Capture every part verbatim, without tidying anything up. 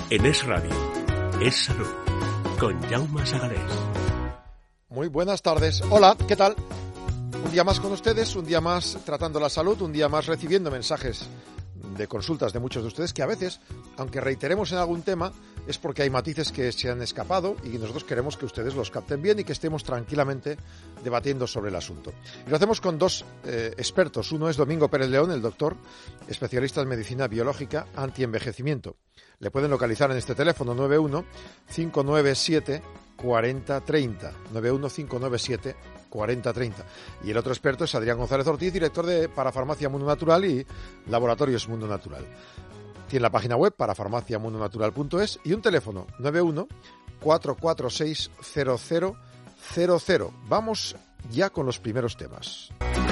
En Es Radio, Es Salud, con Jaume Sagarés. Muy buenas tardes. Hola, ¿qué tal? Un día más con ustedes, un día más tratando la salud, un día más recibiendo mensajes de consultas de muchos de ustedes que a veces, aunque reiteremos en algún tema, es porque hay matices que se han escapado y nosotros queremos que ustedes los capten bien y que estemos tranquilamente debatiendo sobre el asunto. Y lo hacemos con dos eh, expertos. Uno es Domingo Pérez León, el doctor, especialista en medicina biológica antienvejecimiento. Le pueden localizar en este teléfono nueve uno cinco nueve siete cuatro cero tres cero, nueve uno cinco nueve siete cuatro cero tres cero. Y el otro experto es Adrián González Ortiz, director de Parafarmacia Mundo Natural y Laboratorios Mundo Natural. Tiene la página web parafarmacia mundo natural punto es y un teléfono nueve uno cuatro cuatro seis cero cero cero cero. Vamos ya con los primeros temas.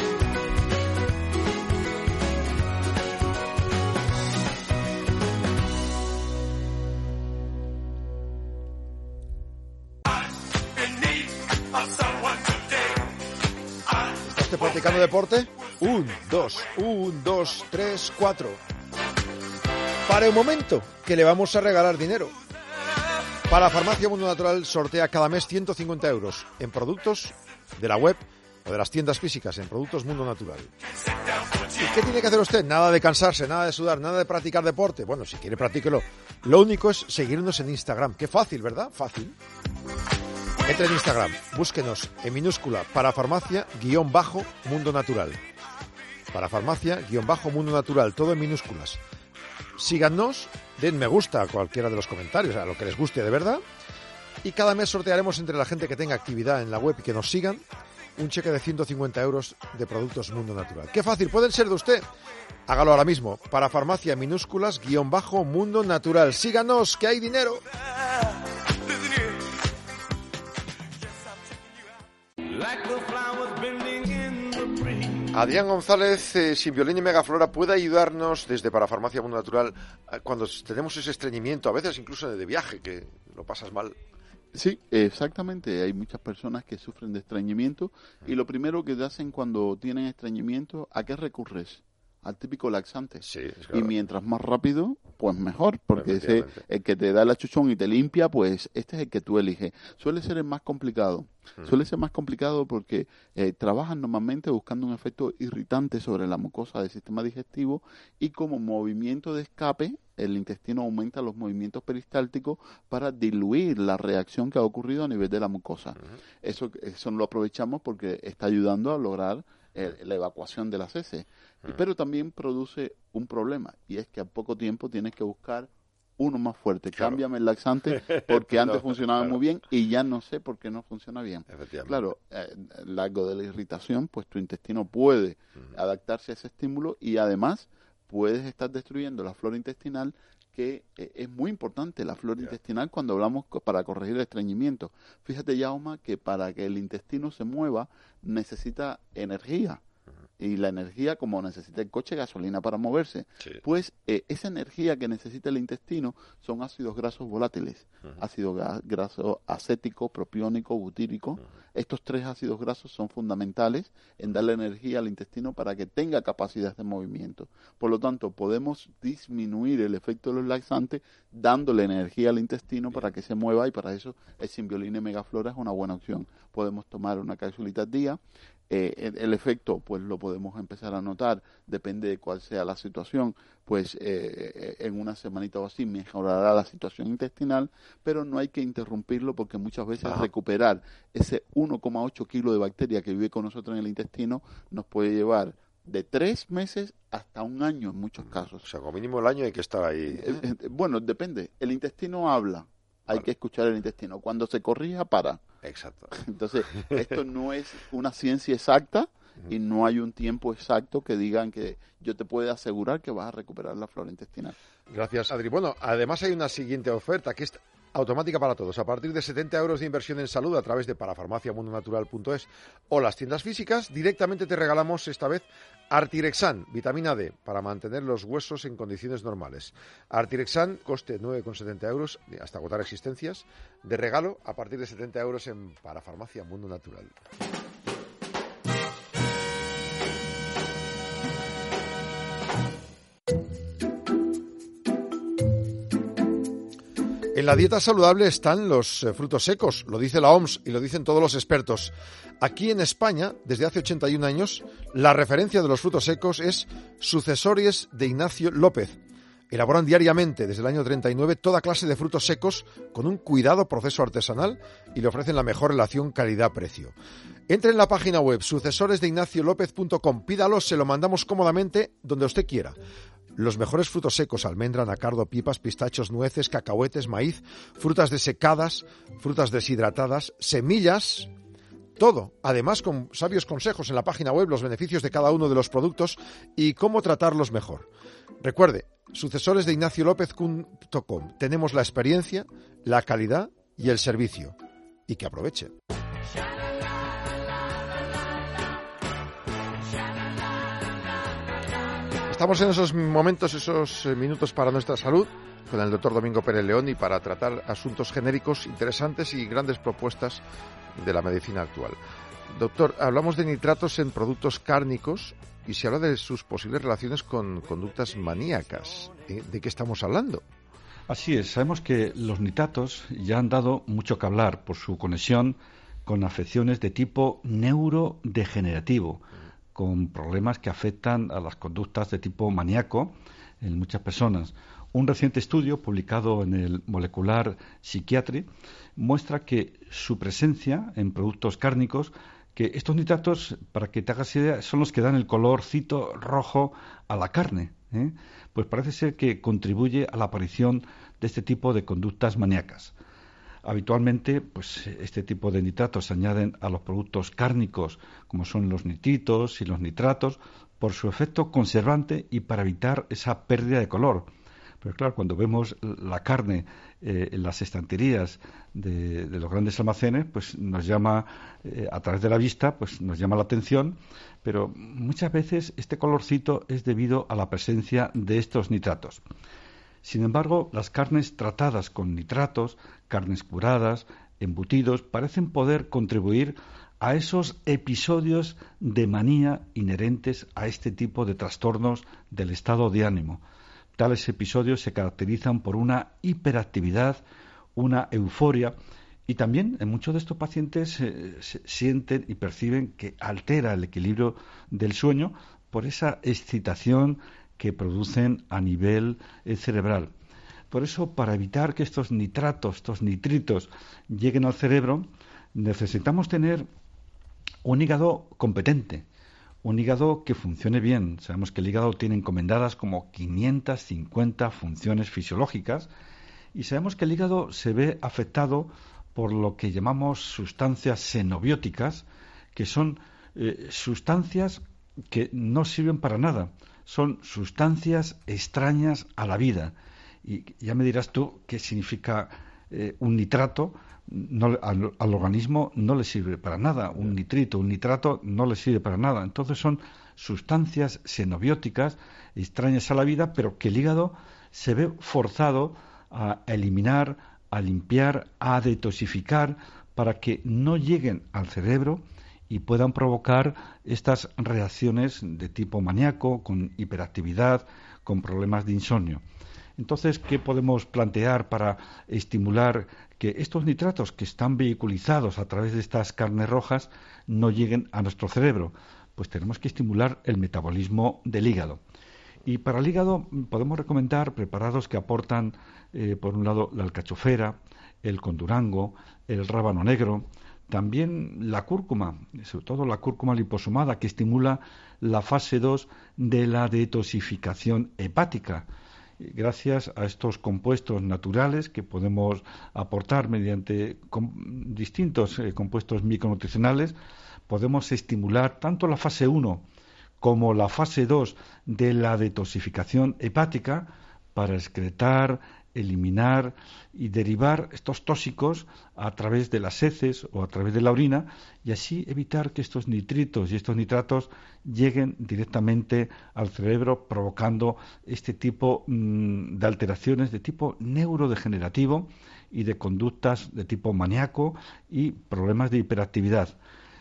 ¿Está usted practicando deporte? Un, dos, un, dos, tres, cuatro. Pare un momento, que le vamos a regalar dinero. Parafarmacia Mundo Natural sortea cada mes ciento cincuenta euros en productos de la web o de las tiendas físicas, en productos Mundo Natural. ¿Y qué tiene que hacer usted? Nada de cansarse, nada de sudar, nada de practicar deporte. Bueno, si quiere, practíquelo. Lo único es seguirnos en Instagram. Qué fácil, ¿verdad? Fácil. Entre en Instagram, búsquenos en minúscula parafarmacia-mundo natural. Parafarmacia-mundo natural, todo en minúsculas. Síganos, den me gusta a cualquiera de los comentarios, a lo que les guste de verdad. Y cada mes sortearemos entre la gente que tenga actividad en la web y que nos sigan un cheque de ciento cincuenta euros de productos Mundo Natural. ¡Qué fácil! ¿Pueden ser de usted? Hágalo ahora mismo. Parafarmacia minúsculas guión bajo Mundo Natural. Síganos, que hay dinero. Adrián González, eh, Simbiolín y Megaflora, ¿puede ayudarnos desde Parafarmacia Mundo Natural cuando tenemos ese estreñimiento, a veces incluso de viaje, que lo pasas mal? Sí, exactamente. Hay muchas personas que sufren de estreñimiento y lo primero que te hacen cuando tienen estreñimiento, ¿a qué recurres? Al típico laxante. Sí, es claro. Y mientras más rápido, pues mejor, porque ese, el que te da el achuchón y te limpia, pues este es el que tú eliges. Suele ser el más complicado. Hmm. Suele ser más complicado porque eh, trabajan normalmente buscando un efecto irritante sobre la mucosa del sistema digestivo y como movimiento de escape, el intestino aumenta los movimientos peristálticos para diluir la reacción que ha ocurrido a nivel de la mucosa. Hmm. Eso, eso lo aprovechamos porque está ayudando a lograr eh, la evacuación de las heces. Pero también produce un problema, y es que a poco tiempo tienes que buscar uno más fuerte. Claro. Cámbiame el laxante, porque antes no, funcionaba claro. muy bien, y ya no sé por qué no funciona bien. Claro, eh, largo de la irritación, pues tu intestino puede uh-huh. adaptarse a ese estímulo, y además puedes estar destruyendo la flora intestinal, que eh, es muy importante la flora yeah. intestinal cuando hablamos co- para corregir el estreñimiento. Fíjate, Jaume, que para que el intestino se mueva, necesita energía. Y la energía, como necesita el coche, gasolina para moverse, sí. pues eh, esa energía que necesita el intestino son ácidos grasos volátiles, uh-huh. ácido ga- graso acético, propiónico, butírico. Uh-huh. Estos tres ácidos grasos son fundamentales en darle energía al intestino para que tenga capacidad de movimiento. Por lo tanto, podemos disminuir el efecto de los laxantes dándole energía al intestino Bien. para que se mueva, y para eso el Simbiolín y Megaflora es una buena opción. Podemos tomar una cápsulita al día. Eh, el, el efecto pues lo podemos empezar a notar, depende de cuál sea la situación, pues eh, en una semanita o así mejorará la situación intestinal, pero no hay que interrumpirlo porque muchas veces Ajá. recuperar ese uno coma ocho kilos de bacteria que vive con nosotros en el intestino nos puede llevar de tres meses hasta un año en muchos casos. O sea, como mínimo el año hay que estar ahí. Eh, eh, bueno, depende, el intestino habla. Hay vale. que escuchar el intestino. Cuando se corrija, para. Exacto. Entonces, esto no es una ciencia exacta y no hay un tiempo exacto que digan que yo te puedo asegurar que vas a recuperar la flora intestinal. Gracias, Adri. Bueno, además hay una siguiente oferta que es automática para todos. A partir de setenta euros de inversión en salud a través de parafarmacia mundo natural punto es o las tiendas físicas, directamente te regalamos esta vez Artirexan, vitamina D, para mantener los huesos en condiciones normales. Artirexan, coste nueve coma setenta euros, hasta agotar existencias, de regalo a partir de setenta euros en Parafarmacia Mundo Natural. En la dieta saludable están los eh, frutos secos, lo dice la O M S y lo dicen todos los expertos. Aquí en España, desde hace ochenta y un años, la referencia de los frutos secos es Sucesores de Ignacio López. Elaboran diariamente, desde el año treinta y nueve, toda clase de frutos secos con un cuidado proceso artesanal y le ofrecen la mejor relación calidad-precio. Entre en la página web sucesores de ignacio lópez punto com, pídalo, se lo mandamos cómodamente donde usted quiera. Los mejores frutos secos, almendra, anacardo, pipas, pistachos, nueces, cacahuetes, maíz, frutas desecadas, frutas deshidratadas, semillas, todo. Además, con sabios consejos en la página web, los beneficios de cada uno de los productos y cómo tratarlos mejor. Recuerde, sucesores de ignacio lópez punto com. Tenemos la experiencia, la calidad y el servicio. Y que aproveche. Estamos en esos momentos, esos minutos para nuestra salud, con el doctor Domingo Pérez León y para tratar asuntos genéricos interesantes y grandes propuestas de la medicina actual. Doctor, hablamos de nitratos en productos cárnicos y se habla de sus posibles relaciones con conductas maníacas. ¿De qué estamos hablando? Así es, sabemos que los nitratos ya han dado mucho que hablar por su conexión con afecciones de tipo neurodegenerativo, con problemas que afectan a las conductas de tipo maníaco en muchas personas. Un reciente estudio publicado en el Molecular Psychiatry muestra que su presencia en productos cárnicos, que estos nitratos, para que te hagas idea, son los que dan el colorcito rojo a la carne, ¿eh? Pues parece ser que contribuye a la aparición de este tipo de conductas maníacas. Habitualmente, pues este tipo de nitratos se añaden a los productos cárnicos, como son los nitritos y los nitratos, por su efecto conservante y para evitar esa pérdida de color. Pero claro, cuando vemos la carne eh, en las estanterías de, de los grandes almacenes, pues nos llama, eh, a través de la vista, pues nos llama la atención, pero muchas veces este colorcito es debido a la presencia de estos nitratos. Sin embargo, las carnes tratadas con nitratos, carnes curadas, embutidos, parecen poder contribuir a esos episodios de manía inherentes a este tipo de trastornos del estado de ánimo. Tales episodios se caracterizan por una hiperactividad, una euforia, y también en muchos de estos pacientes eh, se sienten y perciben que altera el equilibrio del sueño por esa excitación que producen a nivel eh, cerebral. Por eso, para evitar que estos nitratos, estos nitritos lleguen al cerebro, necesitamos tener un hígado competente, un hígado que funcione bien. Sabemos que el hígado tiene encomendadas como quinientas cincuenta funciones fisiológicas y sabemos que el hígado se ve afectado por lo que llamamos sustancias xenobióticas, que son eh, sustancias que no sirven para nada. Son sustancias extrañas a la vida. Y ya me dirás tú qué significa eh, un nitrato. No, al, al organismo no le sirve para nada. Un nitrito, un nitrato no le sirve para nada. Entonces son sustancias xenobióticas extrañas a la vida, pero que el hígado se ve forzado a eliminar, a limpiar, a detoxificar para que no lleguen al cerebro y puedan provocar estas reacciones de tipo maníaco, con hiperactividad, con problemas de insomnio. Entonces, ¿qué podemos plantear para estimular que estos nitratos que están vehiculizados a través de estas carnes rojas no lleguen a nuestro cerebro? Pues tenemos que estimular el metabolismo del hígado. Y para el hígado podemos recomendar preparados que aportan, eh, por un lado, la alcachofera, el condurango, el rábano negro, también la cúrcuma, sobre todo la cúrcuma liposomada, que estimula la fase dos de la detoxificación hepática. Gracias a estos compuestos naturales que podemos aportar mediante com- distintos eh, compuestos micronutricionales, podemos estimular tanto la fase uno como la fase dos de la detoxificación hepática para excretar, eliminar y derivar estos tóxicos a través de las heces o a través de la orina y así evitar que estos nitritos y estos nitratos lleguen directamente al cerebro, provocando este tipo mmm, de alteraciones de tipo neurodegenerativo y de conductas de tipo maníaco y problemas de hiperactividad.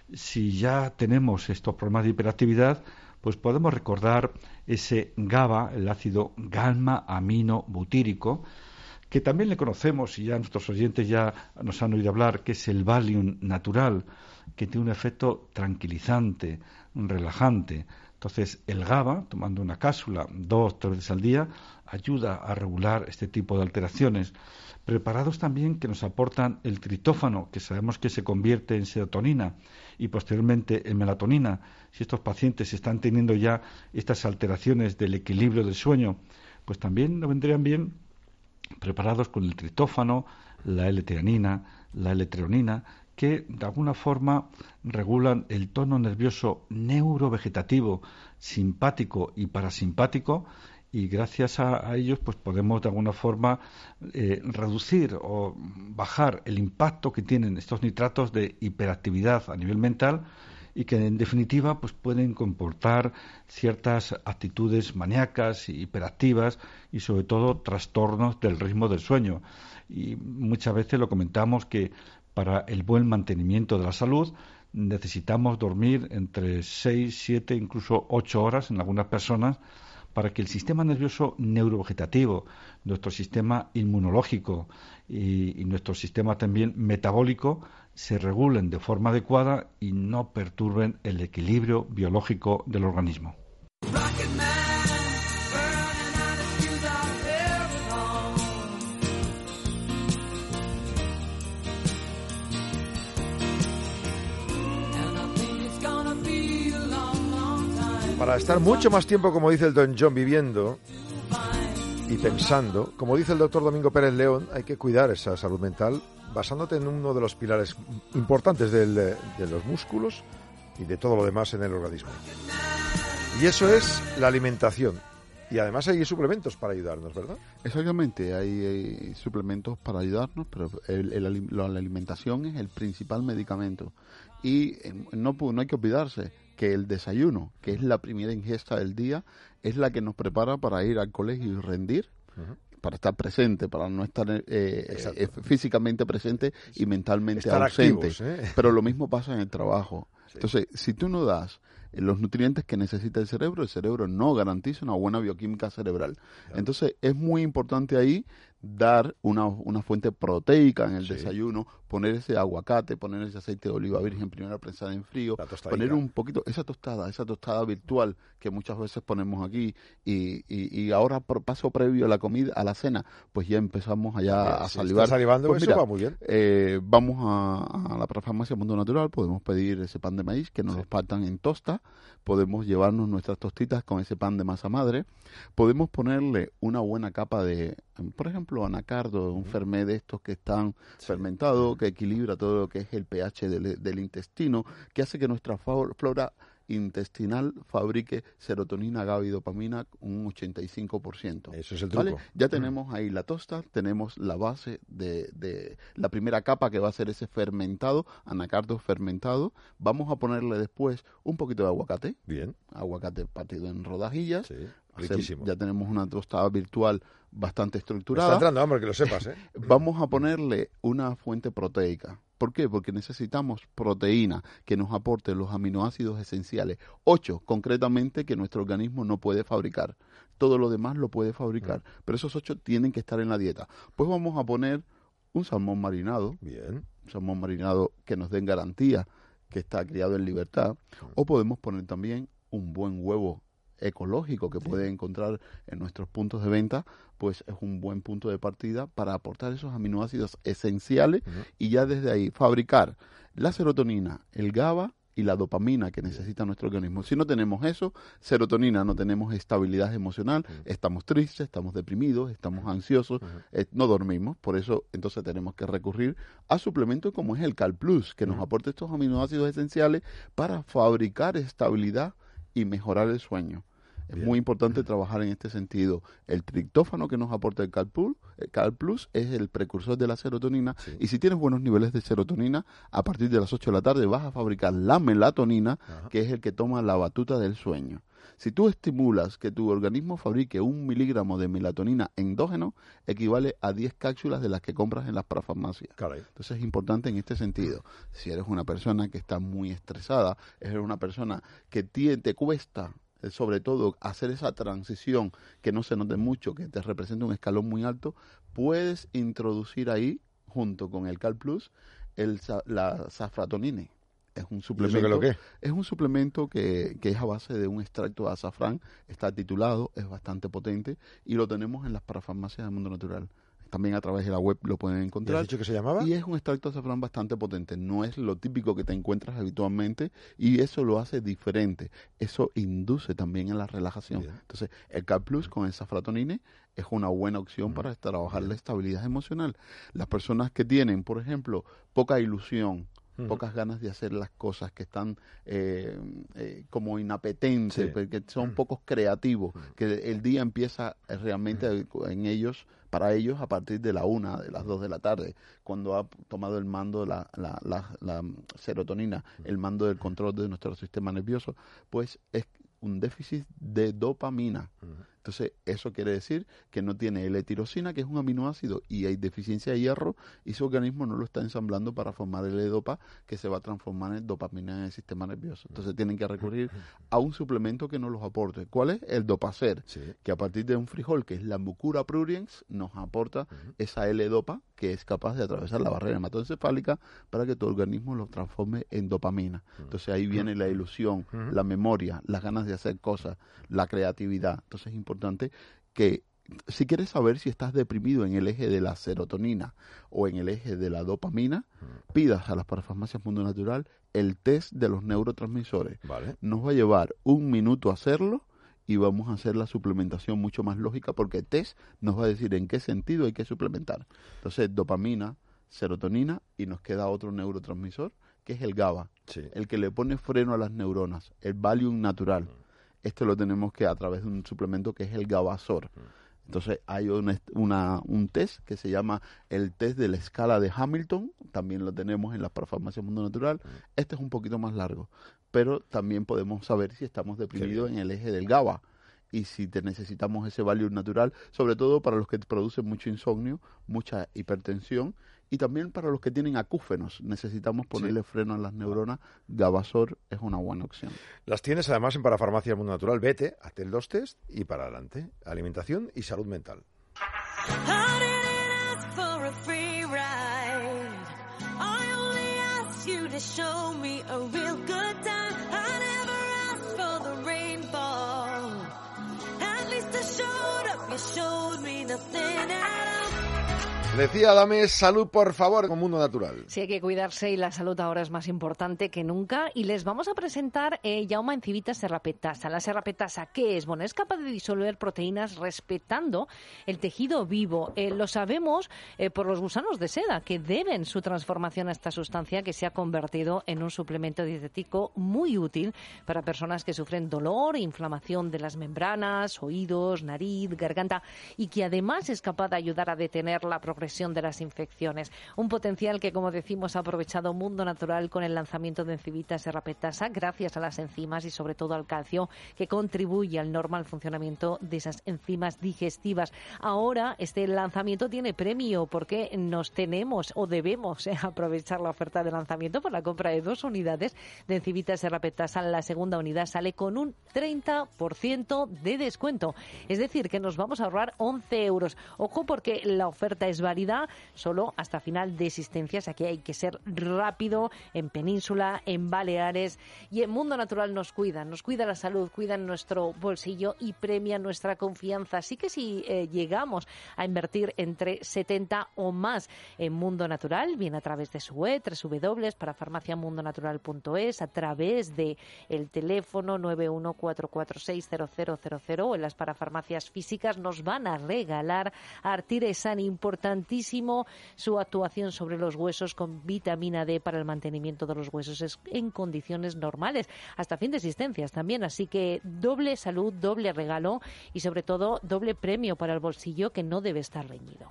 Si ya tenemos estos problemas de hiperactividad, pues podemos recordar ese GABA, el ácido gamma-aminobutírico, que también le conocemos y ya nuestros oyentes ya nos han oído hablar, que es el Valium natural, que tiene un efecto tranquilizante, relajante. Entonces, el GABA, tomando una cápsula dos, tres veces al día, ayuda a regular este tipo de alteraciones. Preparados también que nos aportan el triptófano, que sabemos que se convierte en serotonina y posteriormente en melatonina. Si estos pacientes están teniendo ya estas alteraciones del equilibrio del sueño, pues también nos vendrían bien preparados con el triptófano, la L-teanina, la L-treonina, que de alguna forma regulan el tono nervioso neurovegetativo, simpático y parasimpático, y gracias a, a ellos pues podemos de alguna forma eh, reducir o bajar el impacto que tienen estos nitratos de hiperactividad a nivel mental, y que en definitiva pues pueden comportar ciertas actitudes maníacas, hiperactivas y sobre todo trastornos del ritmo del sueño. Y muchas veces lo comentamos que para el buen mantenimiento de la salud necesitamos dormir entre seis, siete, incluso ocho horas en algunas personas, para que el sistema nervioso neurovegetativo, nuestro sistema inmunológico y, y nuestro sistema también metabólico se regulen de forma adecuada y no perturben el equilibrio biológico del organismo. Para estar mucho más tiempo, como dice el Don John, viviendo y pensando, como dice el doctor Domingo Pérez León, hay que cuidar esa salud mental basándote en uno de los pilares importantes del, de los músculos y de todo lo demás en el organismo. Y eso es la alimentación. Y además hay suplementos para ayudarnos, ¿verdad? Exactamente, hay, hay suplementos para ayudarnos, pero el, el, la alimentación es el principal medicamento. Y no, no hay que olvidarse que el desayuno, que es la primera ingesta del día, es la que nos prepara para ir al colegio y rendir, uh-huh. para estar presente, para no estar eh, eh, físicamente presente y mentalmente estar ausente. Activos, ¿eh? Pero lo mismo pasa en el trabajo. Sí. Entonces, si tú no das los nutrientes que necesita el cerebro, el cerebro no garantiza una buena bioquímica cerebral. Claro. Entonces, es muy importante ahí dar una, una fuente proteica en el sí. desayuno, poner ese aguacate, poner ese aceite de oliva virgen primero prensada en frío, poner un poquito, esa tostada, esa tostada virtual que muchas veces ponemos aquí y, y, y ahora por paso previo a la comida, a la cena, pues ya empezamos allá sí, a salivar. Está salivando, pues eso mira, va muy bien. Eh, vamos a, a la farmacia Mundo Natural, podemos pedir ese pan de maíz que nos sí. lo partan en tosta, podemos llevarnos nuestras tostitas con ese pan de masa madre, podemos ponerle una buena capa de, por ejemplo, anacardo, un fermé de estos que están sí. fermentados, que equilibra todo lo que es el pH del, del intestino, que hace que nuestra flora intestinal fabrique serotonina, GABA y dopamina un ochenta y cinco por ciento. Eso es el truco. ¿Vale? Ya tenemos ahí la tosta, tenemos la base de, de la primera capa que va a ser ese fermentado, anacardo fermentado. Vamos a ponerle después un poquito de aguacate. Bien. Aguacate partido en rodajillas. Sí. Riquísimo. Ya tenemos una tostada virtual bastante estructurada. Me está entrando hambre, que lo sepas, ¿eh? Vamos a ponerle una fuente proteica. ¿Por qué? Porque necesitamos proteína que nos aporte los aminoácidos esenciales. Ocho, concretamente, que nuestro organismo no puede fabricar. Todo lo demás lo puede fabricar. Mm. Pero esos ocho tienen que estar en la dieta. Pues vamos a poner un salmón marinado. Bien. Un salmón marinado que nos den garantía que está criado en libertad. Mm. O podemos poner también un buen huevo ecológico que sí. puede encontrar en nuestros puntos de venta, pues es un buen punto de partida para aportar esos aminoácidos esenciales uh-huh. y ya desde ahí fabricar la serotonina, el GABA y la dopamina que necesita nuestro organismo. Si no tenemos eso, serotonina, no tenemos estabilidad emocional, uh-huh. estamos tristes, estamos deprimidos, estamos ansiosos, uh-huh. eh, no dormimos, por eso entonces tenemos que recurrir a suplementos como es el Cal Plus, que uh-huh. nos aporta estos aminoácidos esenciales para fabricar estabilidad y mejorar el sueño. Es Bien. muy importante trabajar en este sentido. El triptófano que nos aporta el Cal Plus, el Cal Plus es el precursor de la serotonina sí. y si tienes buenos niveles de serotonina, a partir de las ocho de la tarde vas a fabricar la melatonina, Ajá. que es el que toma la batuta del sueño. Si tú estimulas que tu organismo fabrique un miligramo de melatonina endógeno, equivale a diez cápsulas de las que compras en las parafarmacias. Caray. Entonces es importante en este sentido. Si eres una persona que está muy estresada, eres una persona que te, te cuesta eh, sobre todo hacer esa transición que no se note mucho, que te representa un escalón muy alto, puedes introducir ahí, junto con el Cal Plus, el, la safratonine. Es un suplemento, ¿Y eso qué es lo que? Es un suplemento que, que es a base de un extracto de azafrán, está titulado, es bastante potente y lo tenemos en las parafarmacias del Mundo Natural. También a través de la web lo pueden encontrar. ¿Y has dicho que se llamaba? Y es un extracto de azafrán bastante potente. No es lo típico que te encuentras habitualmente y eso lo hace diferente. Eso induce también en la relajación. Bien. Entonces, el Cal Plus con el safratonine es una buena opción para trabajar la estabilidad emocional. Las personas que tienen, por ejemplo, poca ilusión, Uh-huh. pocas ganas de hacer las cosas, que están eh, eh, como inapetentes, sí. que son uh-huh. pocos creativos, uh-huh. que el día empieza realmente uh-huh. en ellos, para ellos, a partir de la una, de las dos de la tarde, cuando ha tomado el mando la, la, la, la serotonina, uh-huh. el mando del control de nuestro sistema nervioso, pues es un déficit de dopamina. Uh-huh. Entonces, eso quiere decir que no tiene L-tirosina, que es un aminoácido, y hay deficiencia de hierro, y su organismo no lo está ensamblando para formar el L-dopa, que se va a transformar en dopamina en el sistema nervioso. Entonces, tienen que recurrir a un suplemento que nos los aporte. ¿Cuál es? El Dopacer, sí. que a partir de un frijol, que es la Mucura pruriens, nos aporta uh-huh. esa L-dopa, que es capaz de atravesar la barrera hematoencefálica para que tu organismo lo transforme en dopamina. Entonces, ahí viene la ilusión, uh-huh. la memoria, las ganas de hacer cosas, la creatividad. Entonces, es importante que si quieres saber si estás deprimido en el eje de la serotonina o en el eje de la dopamina, uh-huh. pidas a las parafarmacias Mundo Natural el test de los neurotransmisores. Vale. Nos va a llevar un minuto hacerlo y vamos a hacer la suplementación mucho más lógica, porque el test nos va a decir en qué sentido hay que suplementar. Entonces, dopamina, serotonina, y nos queda otro neurotransmisor, que es el GABA, sí. el que le pone freno a las neuronas, el Valium natural. Uh-huh. Esto lo tenemos que a través de un suplemento que es el Gabasor. Entonces hay una, una, un test que se llama el test de la escala de Hamilton, también lo tenemos en las parafarmacias Mundo Natural. Este es un poquito más largo, pero también podemos saber si estamos deprimidos en el eje del GABA y si te necesitamos ese Valium natural, sobre todo para los que producen mucho insomnio, mucha hipertensión, y también para los que tienen acúfenos. Necesitamos ponerle sí. freno a las neuronas. Gabasor es una buena opción. Las tienes además en Parafarmacia Mundo Natural. Vete, hazte el dos test y para adelante. Alimentación y salud mental. Decía Adame, salud por favor con Mundo Natural. Sí, hay que cuidarse y la salud ahora es más importante que nunca. Y les vamos a presentar eh, Jaume Encivita serrapetasa. La serrapetasa, ¿qué es? Bueno, es capaz de disolver proteínas respetando el tejido vivo. Eh, lo sabemos eh, por los gusanos de seda, que deben su transformación a esta sustancia que se ha convertido en un suplemento dietético muy útil para personas que sufren dolor, inflamación de las membranas, oídos, nariz, garganta, y que además es capaz de ayudar a detener la progresión de las infecciones. Un potencial que, como decimos, ha aprovechado Mundo Natural con el lanzamiento de Encivita serrapetasa gracias a las enzimas y sobre todo al calcio que contribuye al normal funcionamiento de esas enzimas digestivas. Ahora este lanzamiento tiene premio porque nos tenemos o debemos eh, aprovechar la oferta de lanzamiento por la compra de dos unidades de Encivita serrapetasa. La segunda unidad sale con un treinta por ciento de descuento. Es decir, que nos vamos a ahorrar once euros. Ojo, porque la oferta es válida solo hasta final de existencias. Aquí hay que ser rápido en Península, en Baleares, y en Mundo Natural nos cuidan, nos cuida la salud, cuidan nuestro bolsillo y premian nuestra confianza. Así que si eh, llegamos a invertir entre setenta o más en Mundo Natural, bien a través de su web, doble u doble u doble u punto farmacia mundo natural punto es, a través de el teléfono nueve uno cuatro cuatro seis cero cero cero cero o en las parafarmacias físicas, nos van a regalar Artiresan, importante su actuación sobre los huesos con vitamina D para el mantenimiento de los huesos en condiciones normales, hasta fin de existencias también. Así que doble salud, doble regalo y sobre todo doble premio para el bolsillo, que no debe estar reñido.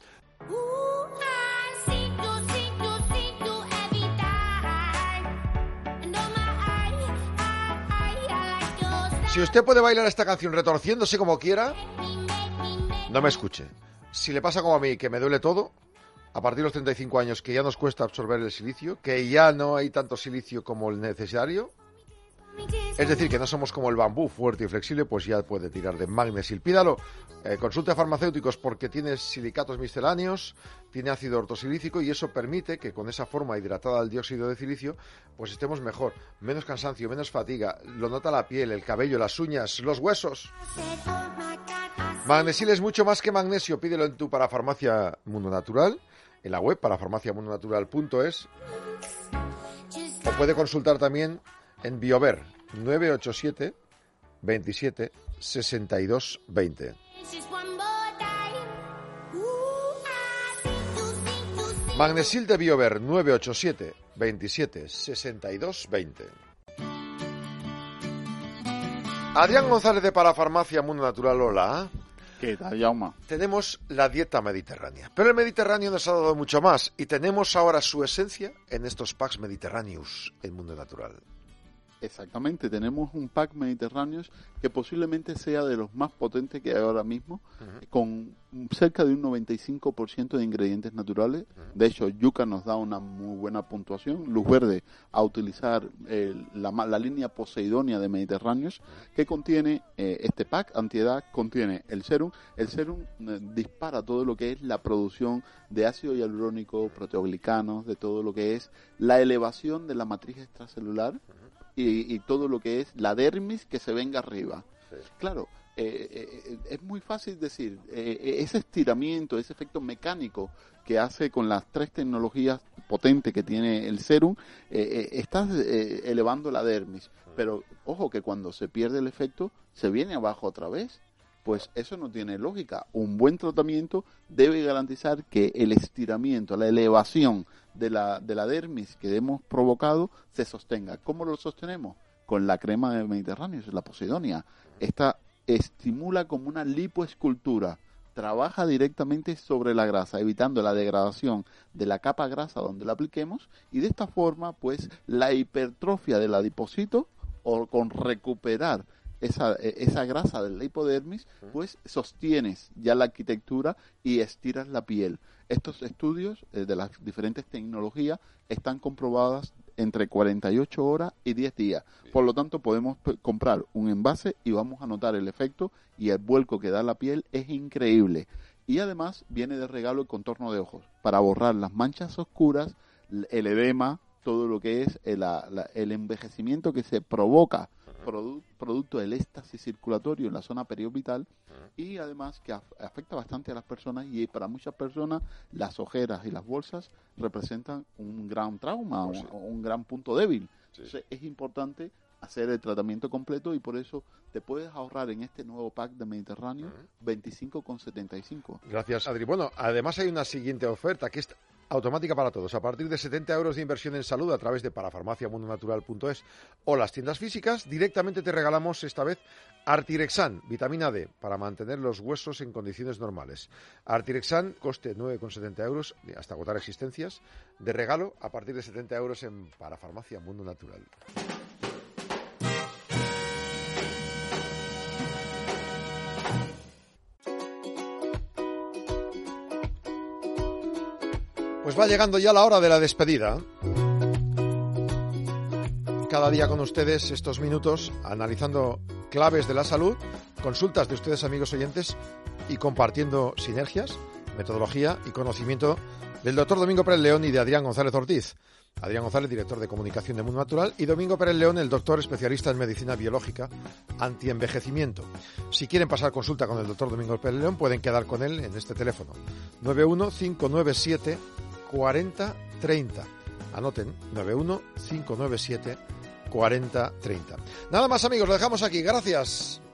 Si usted puede bailar esta canción retorciéndose como quiera, no me escuche. Si le pasa como a mí, que me duele todo, a partir de los treinta y cinco años, que ya nos cuesta absorber el silicio, que ya no hay tanto silicio como el necesario, Es decir, que no somos como el bambú, fuerte y flexible, pues ya puede tirar de Magnesil. Pídalo, eh, consulte a farmacéuticos porque tiene silicatos misceláneos, tiene ácido ortosilícico y eso permite que con esa forma hidratada del dióxido de silicio, pues estemos mejor, menos cansancio, menos fatiga, lo nota la piel, el cabello, las uñas, los huesos. Magnesil es mucho más que magnesio, pídelo en tu Parafarmacia Mundo Natural, en la web parafarmacia mundo natural punto es, o puede consultar también en Biover, nueve ocho siete, veintisiete, sesenta y dos, veinte. Magnesil de Biover, nueve ocho siete, veintisiete, sesenta y dos, veinte. Adrián González de Parafarmacia Mundo Natural, hola. ¿Qué tal, Jaume? Tenemos la dieta mediterránea, pero el Mediterráneo nos ha dado mucho más y tenemos ahora su esencia en estos packs mediterráneos en Mundo Natural. Exactamente, tenemos un pack mediterráneo que posiblemente sea de los más potentes que hay ahora mismo, uh-huh. con cerca de un noventa y cinco por ciento de ingredientes naturales. Uh-huh. De hecho, Yuca nos da una muy buena puntuación. Luz Verde a utilizar eh, la, la línea Poseidonia de Mediterráneos, uh-huh. que contiene eh, este pack antiedad, contiene el serum. El serum eh, dispara todo lo que es la producción de ácido hialurónico, proteoglicanos, de todo lo que es la elevación de la matriz extracelular, uh-huh. Y, y todo lo que es la dermis que se venga arriba. Sí. Claro, eh, eh, es muy fácil decir, eh, ese estiramiento, ese efecto mecánico que hace con las tres tecnologías potentes que tiene el serum, eh, eh, estás eh, elevando la dermis. Pero ojo que cuando se pierde el efecto, se viene abajo otra vez. Pues eso no tiene lógica. Un buen tratamiento debe garantizar que el estiramiento, la elevación de la, de la dermis que hemos provocado se sostenga. ¿Cómo lo sostenemos? Con la crema de Mediterráneo, la Poseidonia. Esta estimula como una lipoescultura. Trabaja directamente sobre la grasa, evitando la degradación de la capa grasa donde la apliquemos. Y de esta forma, pues, la hipertrofia del adipocito, o con recuperar Esa, esa grasa del hipodermis, pues sostienes ya la arquitectura y estiras la piel. Estos estudios eh, de las diferentes tecnologías están comprobadas entre cuarenta y ocho horas y diez días. Por lo tanto, podemos p- comprar un envase y vamos a notar el efecto y el vuelco que da la piel es increíble. Y además viene de regalo el contorno de ojos para borrar las manchas oscuras, el edema, todo lo que es el, la, el envejecimiento que se provoca produ- producto del éxtasis circulatorio en la zona periorbital, y además que af- afecta bastante a las personas, y para muchas personas las ojeras y las bolsas representan un gran trauma, oh, sí. un, un gran punto débil. Sí. Entonces es importante hacer el tratamiento completo, y por eso te puedes ahorrar en este nuevo pack de Mediterráneo uh-huh. veinticinco con setenta y cinco. Gracias, Adri. Bueno, además hay una siguiente oferta que es automática para todos. A partir de setenta euros de inversión en salud a través de parafarmacia mundo natural punto es o las tiendas físicas, directamente te regalamos esta vez Artirexan, vitamina D, para mantener los huesos en condiciones normales. Artirexan, coste nueve con setenta euros, hasta agotar existencias, de regalo a partir de setenta euros en Parafarmacia Mundo Natural. Pues va llegando ya la hora de la despedida. Cada día con ustedes estos minutos analizando claves de la salud, consultas de ustedes, amigos oyentes, y compartiendo sinergias, metodología y conocimiento del doctor Domingo Pérez León y de Adrián González Ortiz. Adrián González, director de comunicación de Mundo Natural, y Domingo Pérez León, el doctor especialista en medicina biológica antienvejecimiento. Si quieren pasar consulta con el doctor Domingo Pérez León, pueden quedar con él en este teléfono nueve uno cinco nueve siete cuarenta treinta. Anoten, nueve uno cinco nueve siete cuarenta treinta. Nada más, amigos, lo dejamos aquí. Gracias.